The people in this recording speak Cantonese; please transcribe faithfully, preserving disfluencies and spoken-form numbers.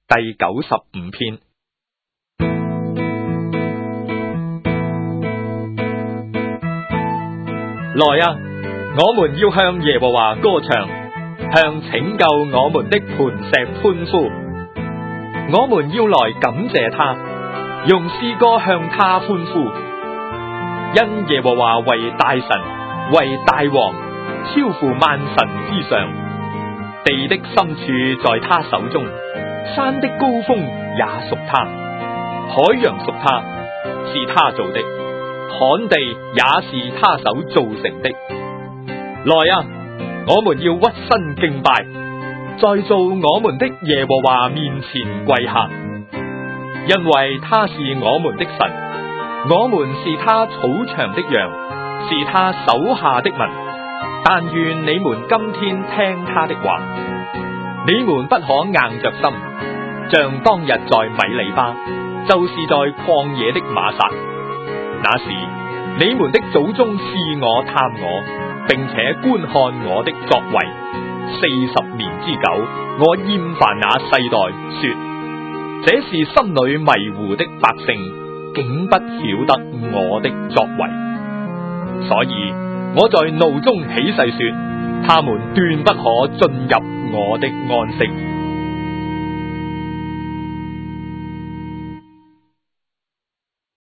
第九十五篇。來啊，我們要向耶和華歌唱，向拯救我們的磐石歡呼。我們要來感謝他，用詩歌向他歡呼。因耶和華為大神，為大王，超乎萬神之上。地的深處在他手中，山的高峰也屬他，海洋屬他，是他做的，旱地也是他手造成的。來啊，我們要屈身敬拜，在造我們的耶和華面前跪下，因為他是我們的神，我們是他草場的羊，是他手下的民。但願你們今天聽他的話，你們不可硬着心，像當日在米利巴，就是在曠野的瑪撒。那時你們的祖宗試我探我，並且觀看我的作為，四十年之久，我厭煩那世代，說：這是心裏迷糊的百姓，竟不曉得我的作為。所以我在怒中起誓說，他們斷不可進入我的安息。